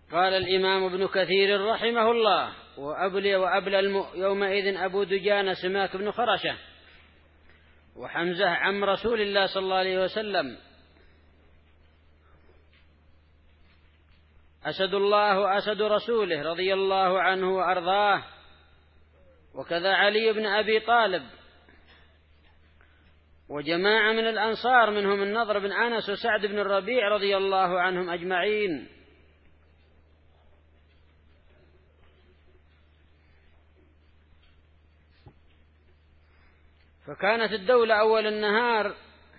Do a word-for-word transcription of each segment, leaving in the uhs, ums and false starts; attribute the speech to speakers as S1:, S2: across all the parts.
S1: قال الإمام ابن كثير رحمه الله: وأبلي وأبلى يومئذ أبو دجانة سماك بن خرشة وحمزة عم رسول الله صلى الله عليه وسلم، أسد الله وأسد رسوله رضي الله عنه وأرضاه، وكذا علي بن أبي طالب، وجماعة من الأنصار منهم النضر بن أنس وسعد بن الربيع رضي الله عنهم أجمعين. فكانت الدولة أول النهار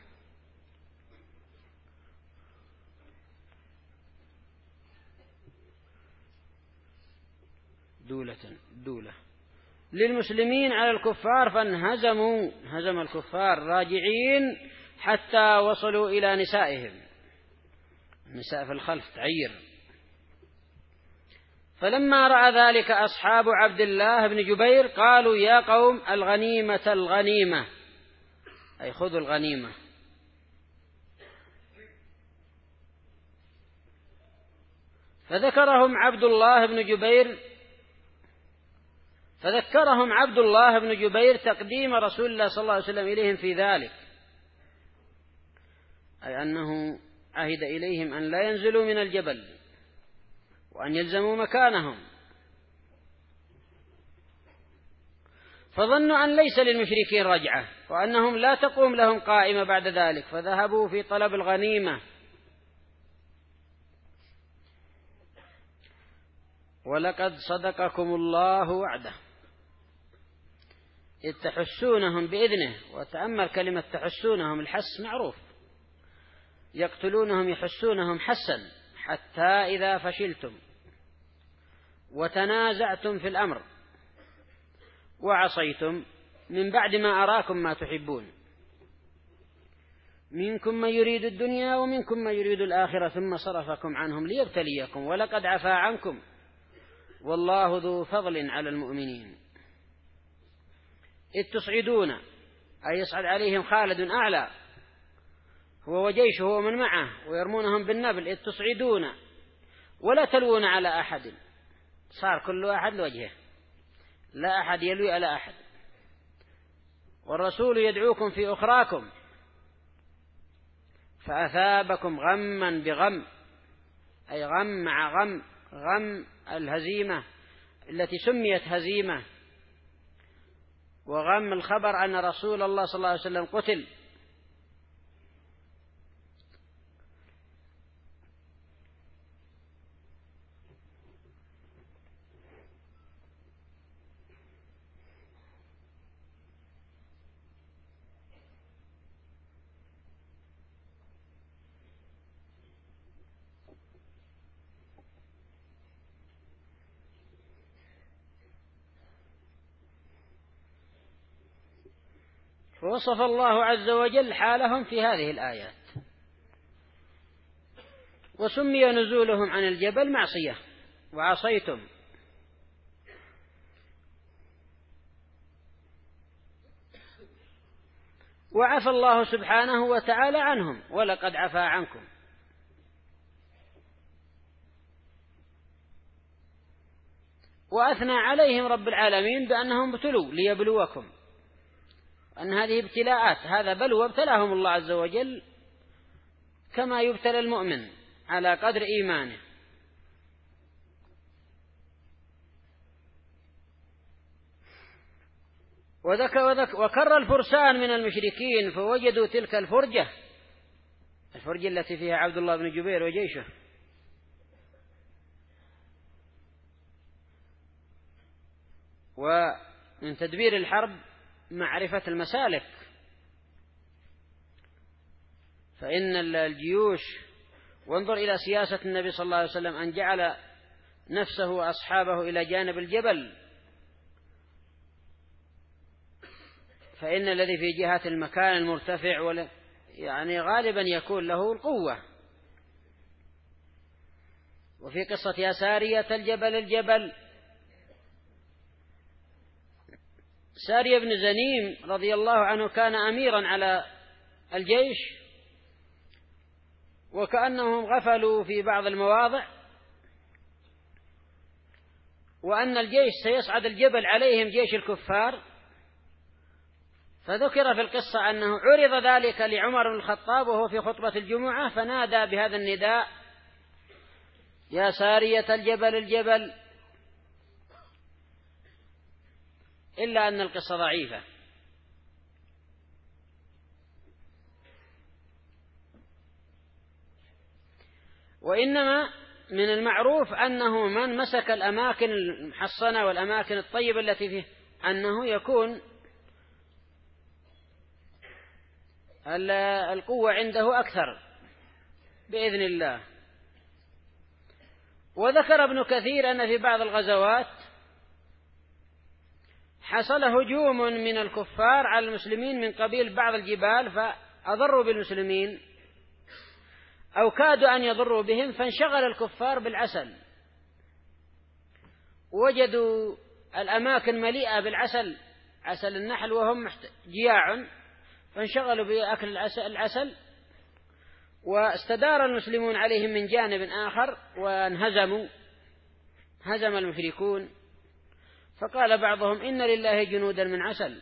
S1: دولة دولة للمسلمين على الكفار، فانهزموا هزم الكفار راجعين حتى وصلوا إلى نسائهم، النساء في الخلف تعير. فلما رأى ذلك أصحاب عبد الله بن جبير قالوا: يا قوم الغنيمة الغنيمة، أي خذوا الغنيمة. فذكرهم عبد الله بن جبير فذكرهم عبد الله بن جبير تقديم رسول الله صلى الله عليه وسلم إليهم في ذلك، أي أنه عهد إليهم أن لا ينزلوا من الجبل وأن يلزموا مكانهم، فظنوا أن ليس للمشركين رجعة وأنهم لا تقوم لهم قائمة بعد ذلك، فذهبوا في طلب الغنيمة. ولقد صدقكم الله وعده إذ تحسونهم بإذنه. وتأمل كلمة تحسونهم، الحس معروف، يقتلونهم يحسونهم حسا حتى إذا فشلتم وتنازعتم في الأمر وعصيتم من بعد ما أراكم ما تحبون منكم من يريد الدنيا ومنكم من يريد الآخرة ثم صرفكم عنهم ليبتليكم ولقد عفا عنكم والله ذو فضل على المؤمنين. إذ تصعدون، أي يصعد عليهم خالد أعلى هو وجيشه ومن معه ويرمونهم بالنبل. إذ تصعدون ولا تلوون على أحد، صار كل أحد لوجهه، لا أحد يلوي على أحد. والرسول يدعوكم في أخراكم فأثابكم غما بغم، أي غم مع غم، غم الهزيمة التي سميت هزيمة، وغم الخبر أن رسول الله صلى الله عليه وسلم قتل. فوصف الله عز وجل حالهم في هذه الآيات، وسمي نزولهم عن الجبل معصية وعصيتم. وعفى الله سبحانه وتعالى عنهم ولقد عفا عنكم. وأثنى عليهم رب العالمين بأنهم ابتلوا ليبلوكم، أن هذه ابتلاءات، هذا بلوى ابتلاهم الله عز وجل كما يبتلى المؤمن على قدر إيمانه. وكر الفرسان من المشركين فوجدوا تلك الفرجة، الفرجة التي فيها عبد الله بن جبير وجيشه، ومن تدبير الحرب معرفة المسالك، فإن الجيوش، وانظر إلى سياسة النبي صلى الله عليه وسلم أن جعل نفسه وأصحابه إلى جانب الجبل، فإن الذي في جهة المكان المرتفع ولا يعني غالبا يكون له القوة. وفي قصة يا سارية الجبل الجبل، سارية بن زنيم رضي الله عنه كان أميرا على الجيش، وكأنهم غفلوا في بعض المواضع وأن الجيش سيصعد الجبل عليهم جيش الكفار، فذكر في القصة أنه عرض ذلك لعمر بن الخطاب وهو في خطبة الجمعة، فنادى بهذا النداء: يا سارية الجبل الجبل، إلا أن القصة ضعيفة. وإنما من المعروف أنه من مسك الأماكن المحصنة والأماكن الطيبة التي فيه أنه يكون القوة عنده أكثر بإذن الله. وذكر ابن كثير أن في بعض الغزوات حصل هجوم من الكفار على المسلمين من قبيل بعض الجبال، فأضروا بالمسلمين أو كادوا أن يضروا بهم، فانشغل الكفار بالعسل، وجدوا الأماكن مليئة بالعسل، عسل النحل، وهم جياع، فانشغلوا بأكل العسل، واستدار المسلمون عليهم من جانب آخر وانهزموا، هزم المشركون. فقال بعضهم: إن لله جنودا من عسل،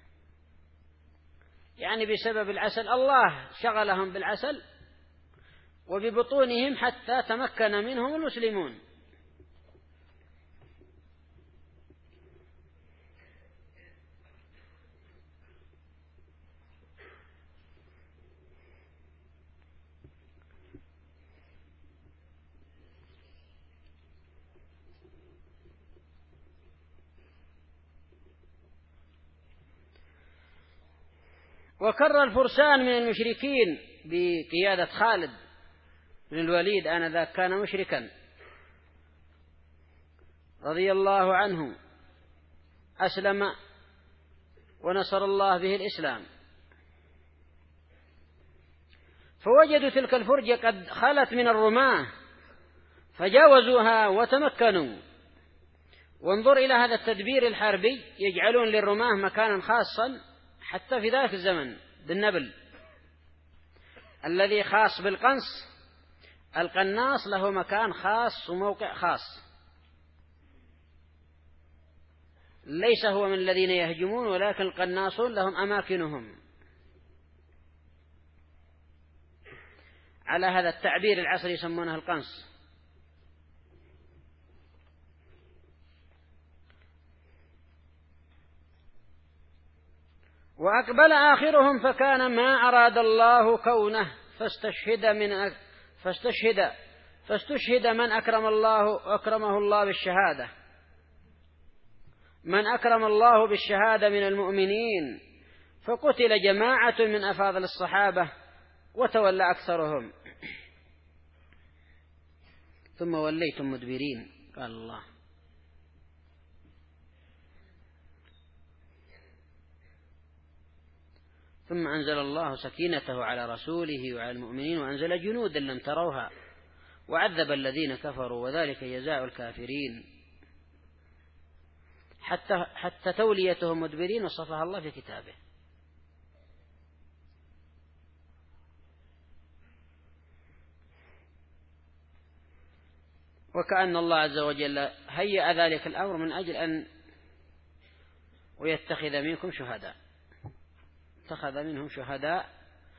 S1: يعني بسبب العسل الله شغلهم بالعسل وببطونهم حتى تمكن منهم المسلمون. وكر الفرسان من المشركين بقيادة خالد بن الوليد، آنذاك كان مشركا رضي الله عنه، أسلم ونصر الله به الإسلام، فوجدوا تلك الفرجة قد خلت من الرماة فجاوزوها وتمكنوا. وانظر إلى هذا التدبير الحربي، يجعلون للرماة مكانا خاصا حتى في ذلك الزمن بالنبل الذي خاص بالقنص، القناص له مكان خاص وموقع خاص، ليس هو من الذين يهجمون، ولكن القناصون لهم أماكنهم. على هذا التعبير العصري يسمونه القنص. وأقبل آخرهم فكان ما أراد الله كونه، فاستشهد من أك... فاستشهد فاستشهد من أكرم الله أكرمه الله بالشهادة، من أكرم الله بالشهادة من المؤمنين، فقتل جماعة من أفاضل الصحابة وتولى أكثرهم، ثم وليتم مدبرين، قال الله. ثم أنزل الله سكينته على رسوله وعلى المؤمنين وأنزل جنودا لم تروها وعذب الذين كفروا وذلك جزاء الكافرين، حتى حتى توليتهم مدبرين وصفها الله في كتابه. وكأن الله عز وجل هيأ ذلك الأمر من أجل أن ويتخذ منكم شهداء، اتخذ منهم شهداء،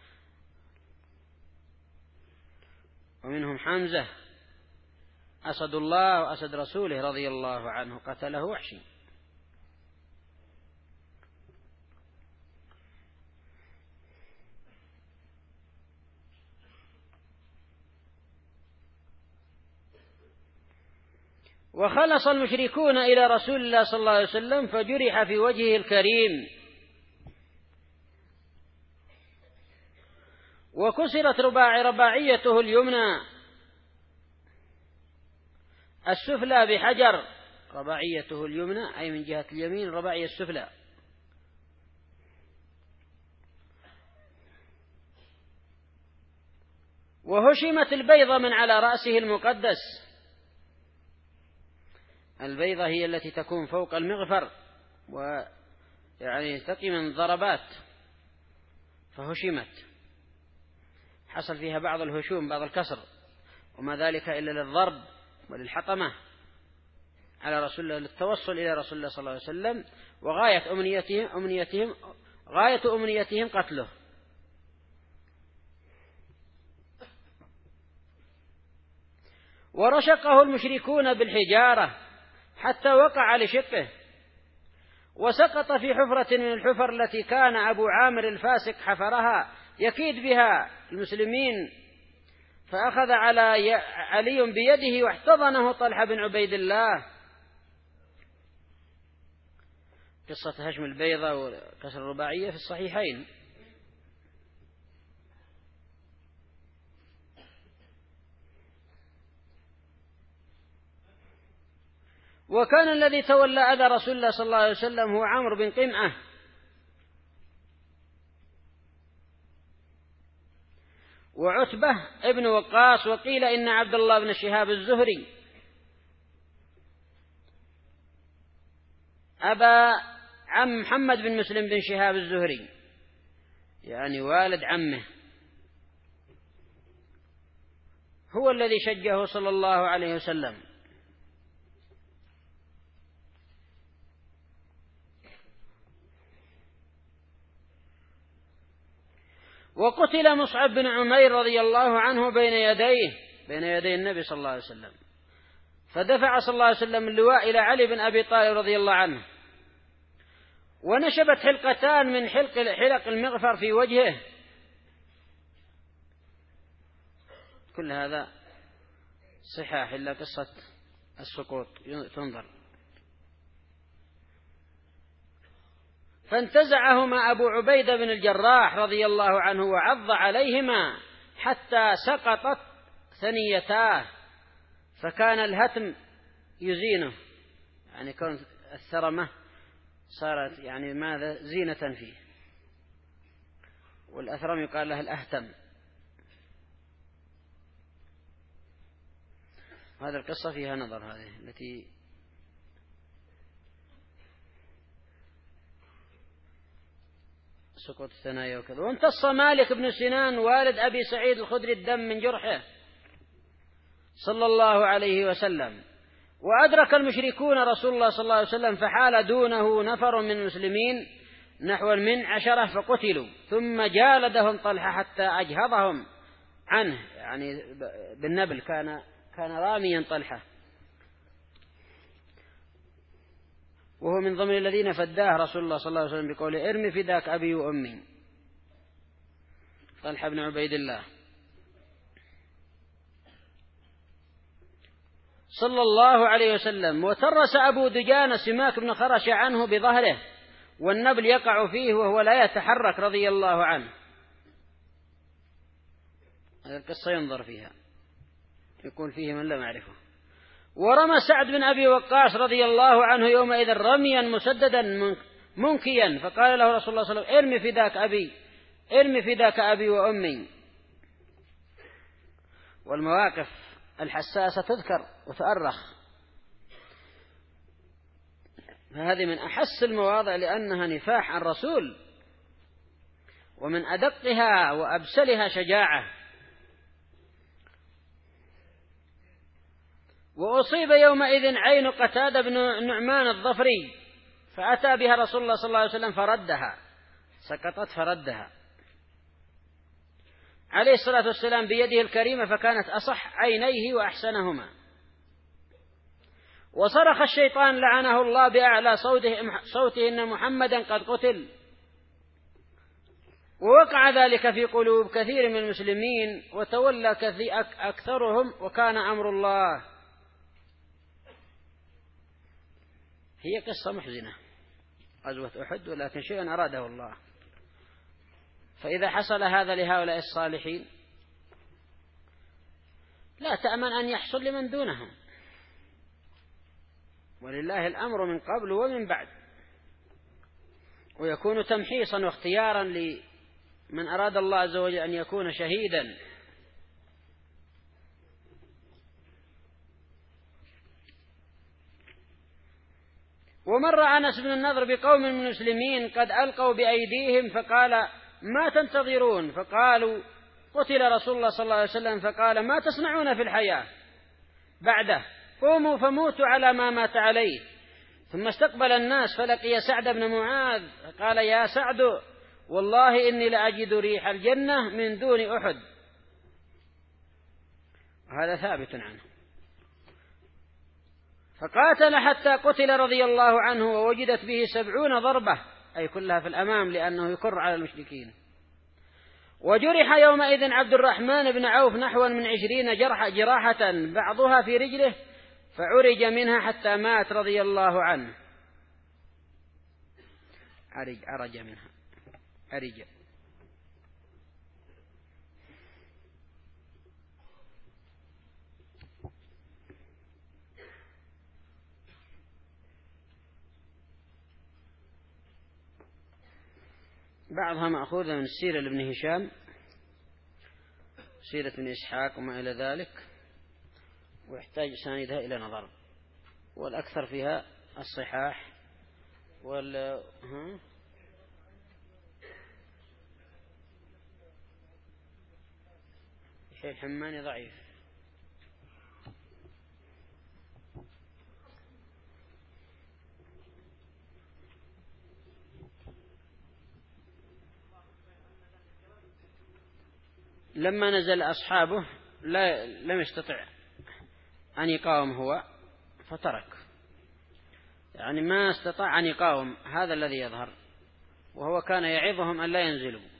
S1: ومنهم حمزة أسد الله وأسد رسوله رضي الله عنه، قتله وحشي. وخلص المشركون إلى رسول الله صلى الله عليه وسلم فجرح في وجهه الكريم، وكسرت رباع رباعيته اليمنى السفلى بحجر، رباعيته اليمنى أي من جهة اليمين، رباعية السفلى. وهشمت البيضة من على رأسه المقدس، البيضة هي التي تكون فوق المغفر ويعني تقي من ضربات، فهشمت، حصل فيها بعض الهشوم بعض الكسر، وما ذلك إلا للضرب وللحطمة. على رسول الله للتوصل إلى رسول الله صلى الله عليه وسلم، وغاية أمنيتهم أمنيتهم غاية أمنيتهم قتله. ورشقه المشركون بالحجارة حتى وقع لشقه، وسقط في حفرة من الحفر التي كان أبو عامر الفاسق حفرها يكيد بها المسلمين، فأخذ على علي بيده واحتضنه طلحة بن عبيد الله. قصة هشم البيضة وكسر الرباعية في الصحيحين. وكان الذي تولى أذى رسول الله صلى الله عليه وسلم هو عمرو بن قمعة، وعتبة ابن وقاص، وقيل إن عبد الله بن شهاب الزهري أبا عم محمد بن مسلم بن شهاب الزهري، يعني والد عمه، هو الذي شجه صلى الله عليه وسلم. وقتل مصعب بن عمير رضي الله عنه بين يديه بين يدي النبي صلى الله عليه وسلم، فدفع صلى الله عليه وسلم اللواء إلى علي بن أبي طالب رضي الله عنه، ونشبت حلقتان من حلق حلق المغفر في وجهه. كل هذا صحاح إلا قصة السقوط تنظر. فانتزعهما أبو عبيدة بن الجراح رضي الله عنه وعض عليهما حتى سقطت ثنيتاه، فكان الهتم يزينه، يعني كون الثرمة صارت يعني ماذا زينة فيه، والأثرم يقال له الأهتم. هذه القصة فيها نظر، هذه التي سقوط الثنايا وكذا. وامتص مالك بن سنان والد أبي سعيد الخدري الدم من جرحه صلى الله عليه وسلم، وأدرك المشركون رسول الله صلى الله عليه وسلم، فحال دونه نفر من المسلمين نحو من عشرة فقتلوا، ثم جالدهم طلحة حتى أجهضهم عنه، يعني بالنبل، كان كان راميا طلحة، وهو من ضمن الذين فداه رسول الله صلى الله عليه وسلم بقوله ارمي فداك أبي وأمي، طلحة بن عبيد الله صلى الله عليه وسلم. وترس أبو دجان سماك بن خرش عنه بظهره، والنبل يقع فيه وهو لا يتحرك رضي الله عنه. هذه القصة ينظر فيها، يكون فيه من لا معرفه. ورمى سعد بن أبي وقاص رضي الله عنه يومئذ رميا مسددا منكيا، فقال له رسول الله صلى الله عليه وسلم ارمي فداك أبي ارمي فداك أبي وأمي. والمواقف الحساسة تذكر وتؤرخ، فهذه من أحس المواضع لأنها نفاح عن الرسول، ومن أدقها وأبسلها شجاعة. وأصيب يومئذ عين قتادة بن نعمان الظفري، فأتى بها رسول الله صلى الله عليه وسلم فردها، سقطت فردها عليه الصلاة والسلام بيده الكريمة، فكانت أصح عينيه وأحسنهما. وصرخ الشيطان لعنه الله بأعلى صوته, صوته إن محمدا قد قتل، ووقع ذلك في قلوب كثير من المسلمين، وتولى كثير أكثرهم، وكان أمر الله. هي قصة محزنة غزوة أحد، ولكن شيئا أراده الله. فإذا حصل هذا لهؤلاء الصالحين لا تأمن أن يحصل لمن دونهم، ولله الأمر من قبل ومن بعد، ويكون تمحيصا واختيارا لمن أراد الله عز وجل أن يكون شهيدا. ومر أنس بن النضر بقوم من المسلمين قد ألقوا بأيديهم، فقال ما تنتظرون؟ فقالوا قتل رسول الله صلى الله عليه وسلم، فقال ما تصنعون في الحياة بعده؟ قوموا فموتوا على ما مات عليه. ثم استقبل الناس فلقي سعد بن معاذ قال يا سعد والله إني لأجد ريح الجنة من دون أحد. هذا ثابت عنه. فقاتل حتى قتل رضي الله عنه ووجدت به سبعون ضربة، أي كلها في الأمام لأنه يكر على المشركين. وجرح يومئذ عبد الرحمن بن عوف نحو من عشرين جرح جراحة بعضها في رجله فعرج منها حتى مات رضي الله عنه. عرج عرج منها عرج. بعضها مأخوذة من السيرة لابن هشام، سيرة ابن إسحاق وما إلى ذلك، ويحتاج ساندها إلى نظر، والأكثر فيها الصحاح وال ها؟ شيء الحماني ضعيف. لما نزل أصحابه لا لم يستطع أن يقاوم هو فترك، يعني ما استطاع أن يقاوم، هذا الذي يظهر، وهو كان يعظهم أن لا ينزلوا.